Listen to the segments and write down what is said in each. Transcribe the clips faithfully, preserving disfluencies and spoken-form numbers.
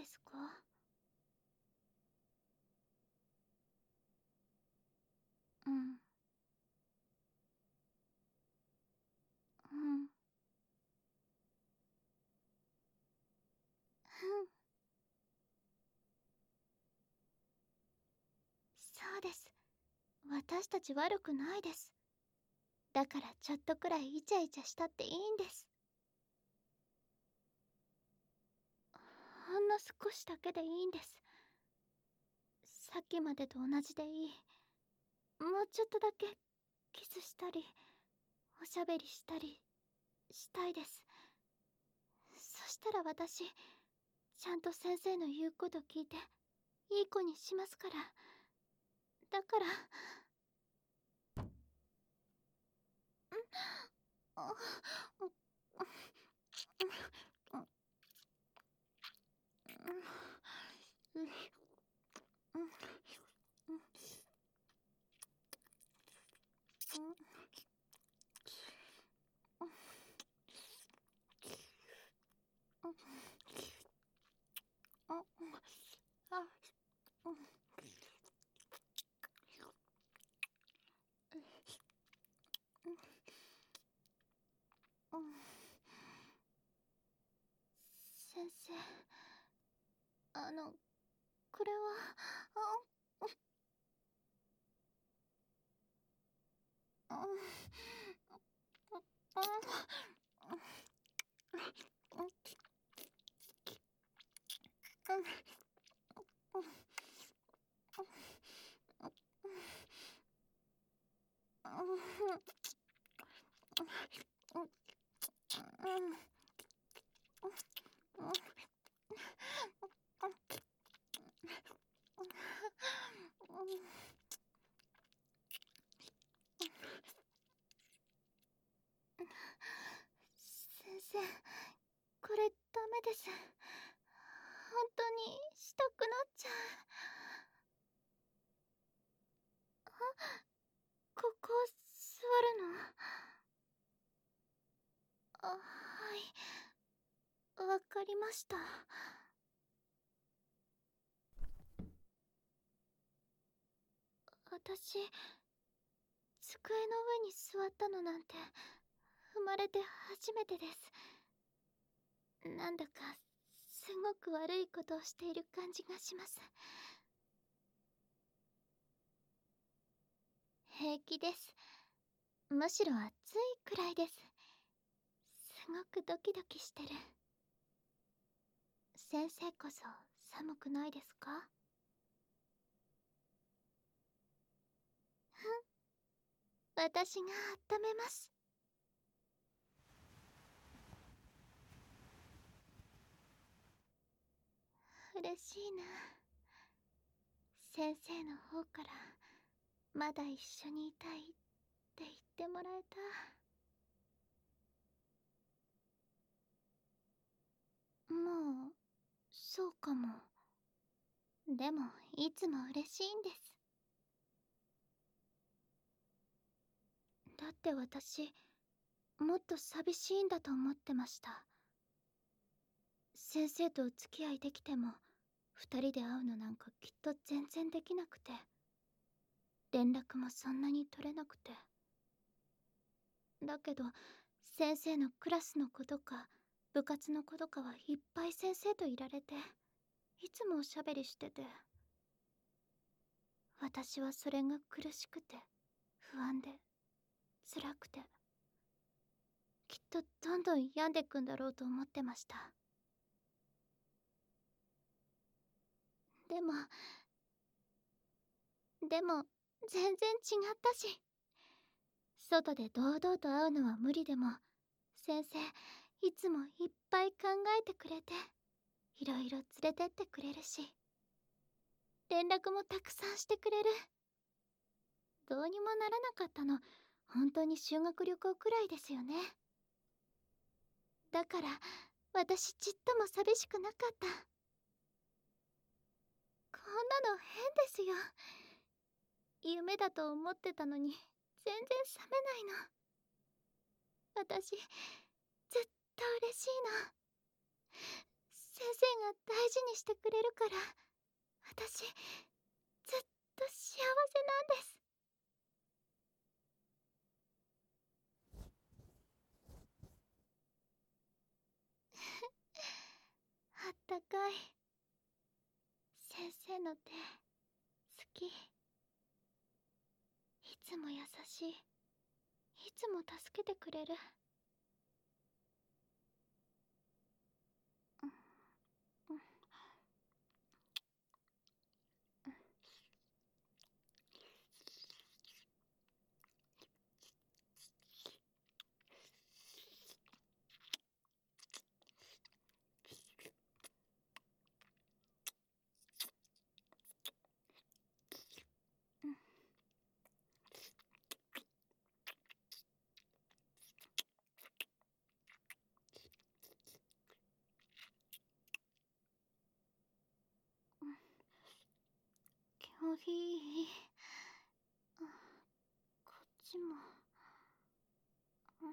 ですか？うん。うん。ふん。そうです。私たち悪くないです。だからちょっとくらいイチャイチャしたっていいんです。ほんの少しだけでいいんです。さっきまでと同じでいい。もうちょっとだけキスしたりおしゃべりしたりしたいです。そしたら私ちゃんと先生の言うこと聞いていい子にしますから。だから。あ先生、あのこれはああ先生、これダメです。本当にしたくなっちゃう。あ、ここ座るの？あ、はい、わかりました。私、机の上に座ったのなんて生まれて初めてです。なんだかすごく悪いことをしている感じがします。平気です。むしろ暑いくらいです。すごくドキドキしてる。先生こそ寒くないですか？ふん、私が温めます。嬉しいな。先生の方からまだ一緒にいたいって言ってもらえた。もうそうかも。でもいつも嬉しいんです。だって私もっと寂しいんだと思ってました。先生とお付き合いできても二人で会うのなんかきっと全然できなくて、連絡もそんなに取れなくて。だけど先生のクラスの子とか部活の子とかはいっぱい先生といられて、いつもおしゃべりしてて、私はそれが苦しくて不安で辛くて、きっとどんどん病んでくんだろうと思ってました。でもでも全然違ったし、外で堂々と会うのは無理でも先生いつもいっぱい考えてくれて、いろいろ連れてってくれるし、連絡もたくさんしてくれる。どうにもならなかったの本当に修学旅行くらいですよね。だから私ちっとも寂しくなかった。こんなの変ですよ。夢だと思ってたのに全然覚めないの。私ずっと嬉しいの。 先生が大事にしてくれるから、私、ずっと幸せなんです。あったかい。先生の手、好き。いつも優しい。いつも助けてくれる。うんうんうんうん。気持ちいい。うん、こっちも。うん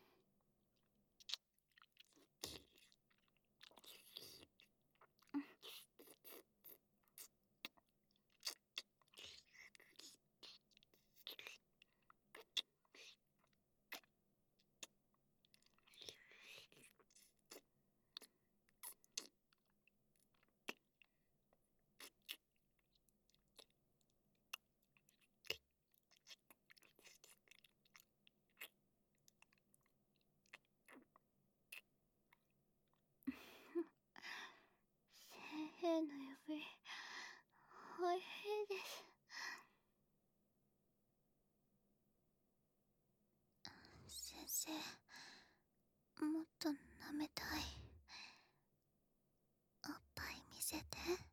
先生の指、おいしいです。先生、もっと舐めたい。おっぱい見せて。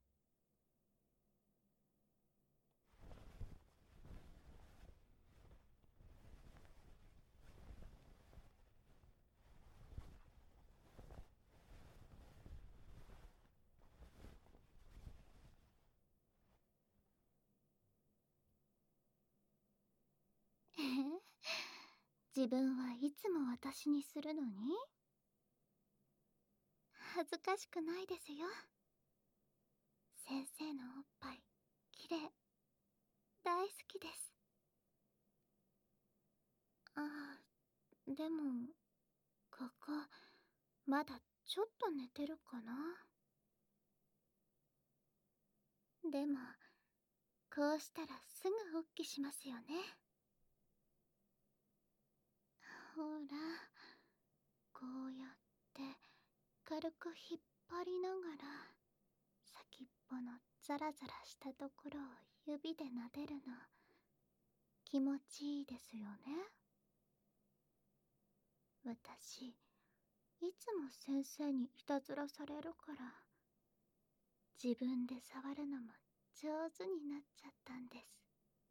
え自分はいつも私にするのに恥ずかしくないですよ。先生のおっぱい、きれい。大好きです。ああ、でも、ここ、まだちょっと寝てるかな。でも、こうしたらすぐ発起しますよね。ほら、こうやって軽く引っ張りながら、先っぽのザラザラしたところを指で撫でるの、気持ちいいですよね。私、いつも先生にいたずらされるから、自分で触るのも上手になっちゃったんです。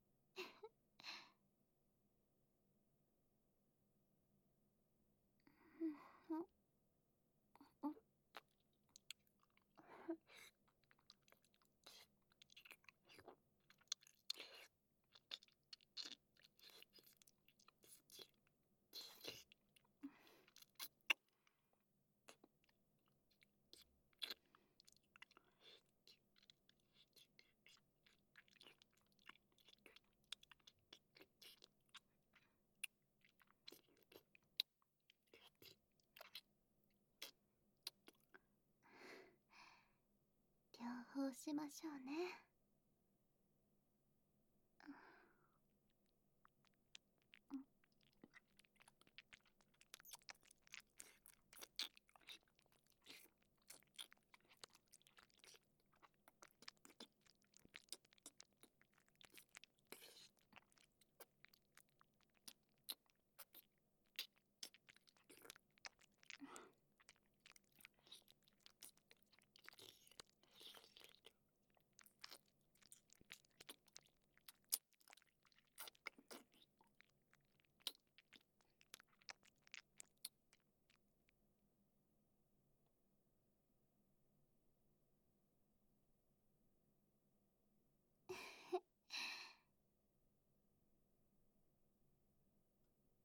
両方しましょうね。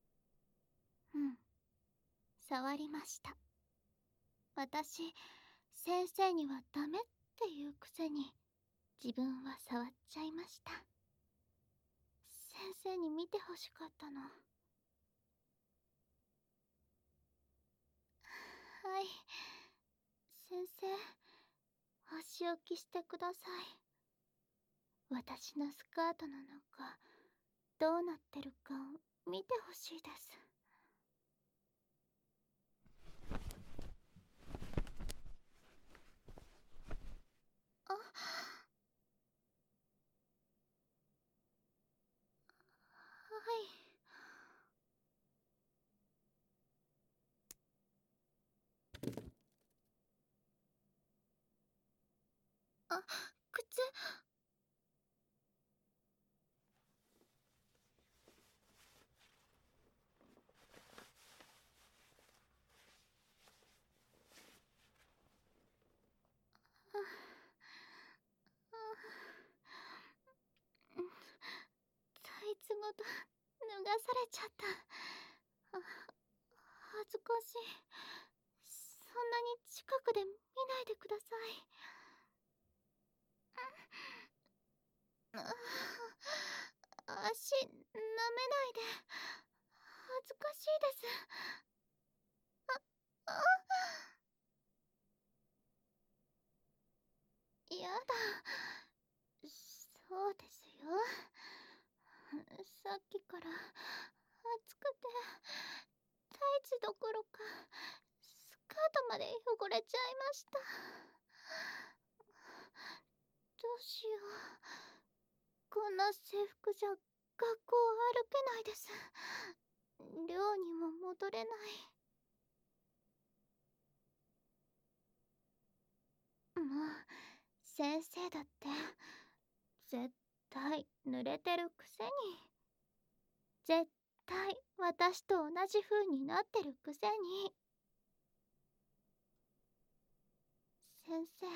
うん、触りました。私、 先生にはダメっていうくせに自分は触っちゃいました。先生に見てほしかったの。はい、先生、お仕置きしてください。私のスカートの中どうなってるか見てほしいです。あ、はい。あ、靴。タイツごと脱がされちゃった。あ、恥ずかしい。そんなに近くで見ないでください。あ、足舐めないで。恥ずかしいです。あ、あ、やだ。そうですよ。さっきから暑くてタイツどころかスカートまで汚れちゃいました。どうしよう。こんな制服じゃ学校歩けないです。寮にも戻れない。もう先生だって絶対濡れてるくせに、絶対私と同じ風になってるくせに。先生、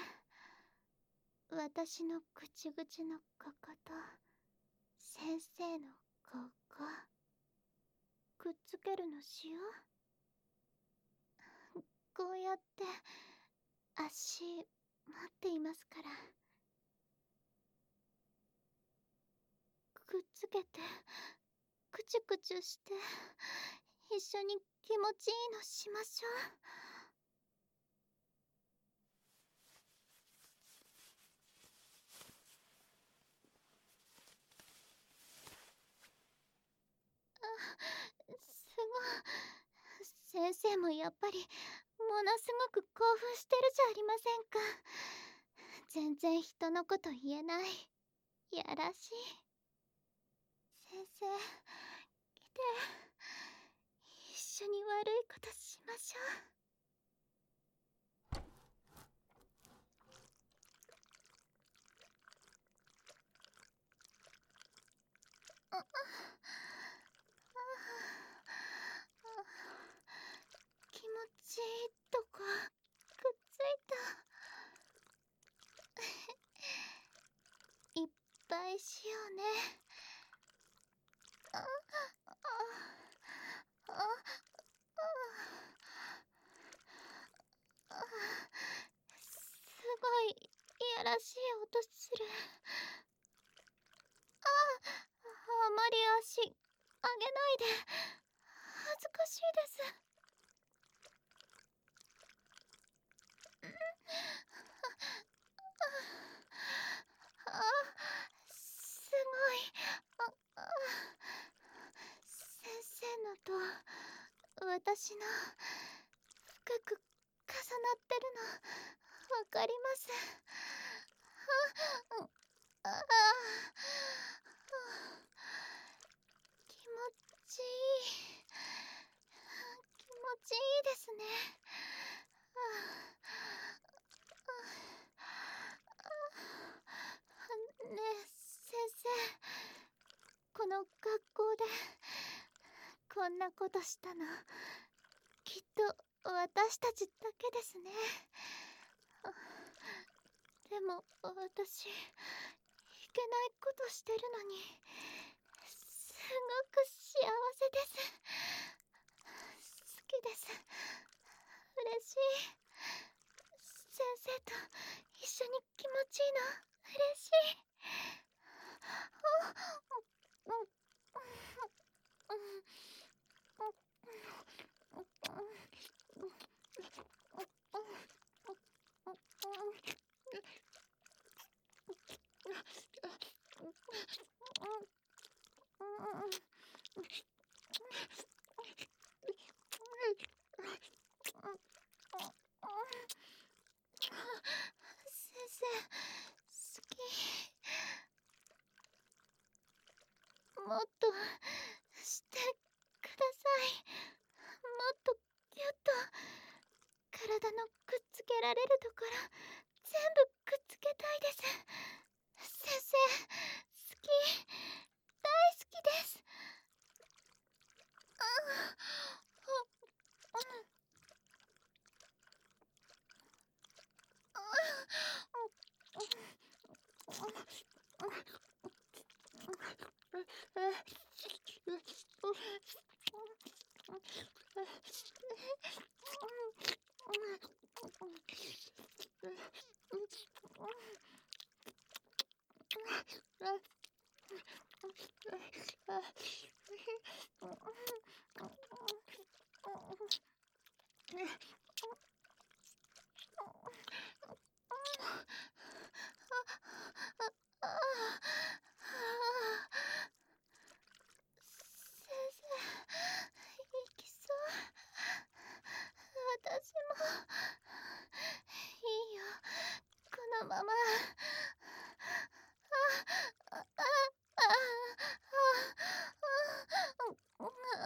私の口々のここと先生のここくっつけるのしよう。こうやって足持っていますから。くっつけてくちゅくちゅして一緒に気持ちいいのしましょう。すごい。先生もやっぱりものすごく興奮してるじゃありませんか。全然人のこと言えない。やらしい。先生、来て。一緒に悪いことしましょう。ああ、気持ちいいとこくっついた。いっぱいしようね。あああああ、すごいいやらしい音する。ああ、あまり足上げないで。恥ずかしいです。あ、すごい。あ、あ、先生のと私の深く重なってるのわかります。あ、ああ、気持ちいい。気持ちいいですね。ねえ先生、この学校でこんなことしたのきっと私たちだけですね。でも私いけないことしてるのにすごく幸せです。好きです。嬉しい。先嬉しい。先生、好き。もっとしてください。もっとぎゅっと体のくっつけられるところ全部くっつけたいです。先生、好き。大好きです。先生、行きそう。私もいいよ、このまま。あああああ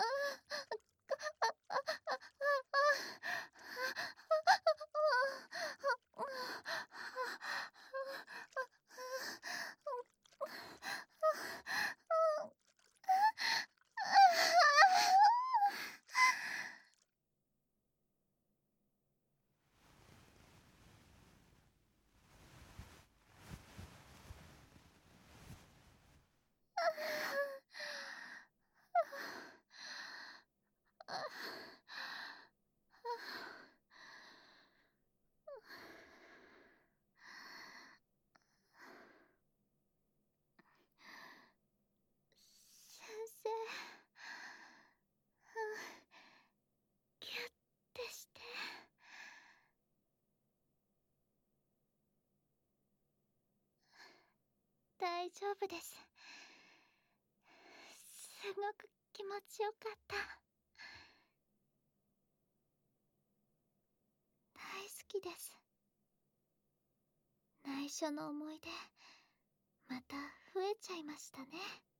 先生、ギュッてして。大丈夫です。すごく気持ちよかった。大好きです。内緒の思い出、また増えちゃいましたね。